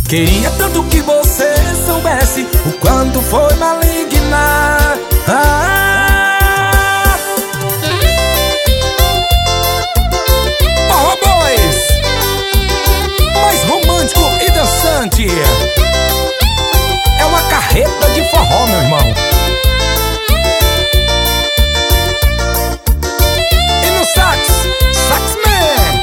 Queria tanto que você soubesse o quanto foi maligna. Forró Boys, mais romântico e dançante. É uma carreta de forró, meu irmão. E no Saxman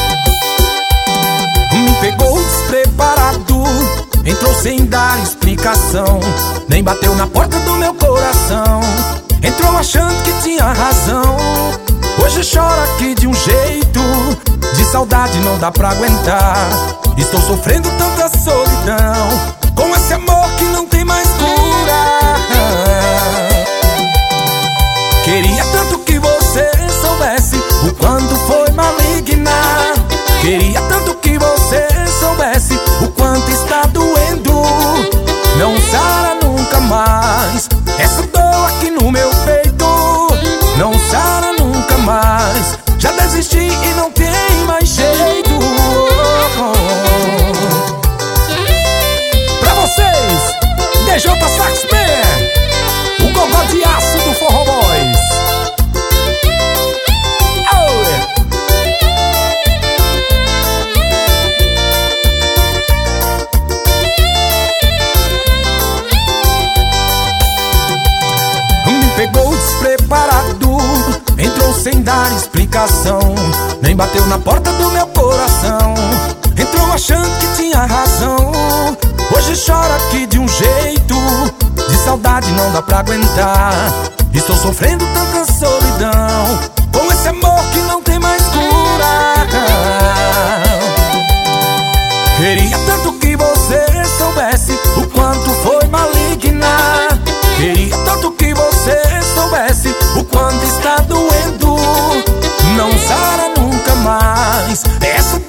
me pegou despreparado, entrou sem dar explicação, nem bateu na porta do meu coração. Entrou achando que tinha razão. Hoje chora aqui de um jeito, de saudade não dá pra aguentar. Estou sofrendo tanta solidão, com esse amor que não tem mais cura. Queria tanto que você soubesse o quanto foi maligna. Queria tanto que você soubesse o quanto está doendo. Não sara nunca mais essa dor aqui no meu peito. Não sara nunca mais. Já desisti e não tem mais jeito. Pra vocês, DJ Saxman, o gogó de aço do Forró Boys. Pegou despreparado, entrou sem dar explicação, nem bateu na porta do meu coração. Entrou achando que tinha razão. Hoje chora aqui de um jeito, de saudade não dá pra aguentar. Estou sofrendo tanta solidão, com esse amor que não tem mais cura. Queria tanto que você soubesse o quanto foi maligna. Queria tanto que você soubesse o quanto está doendo. Não sara nunca mais essa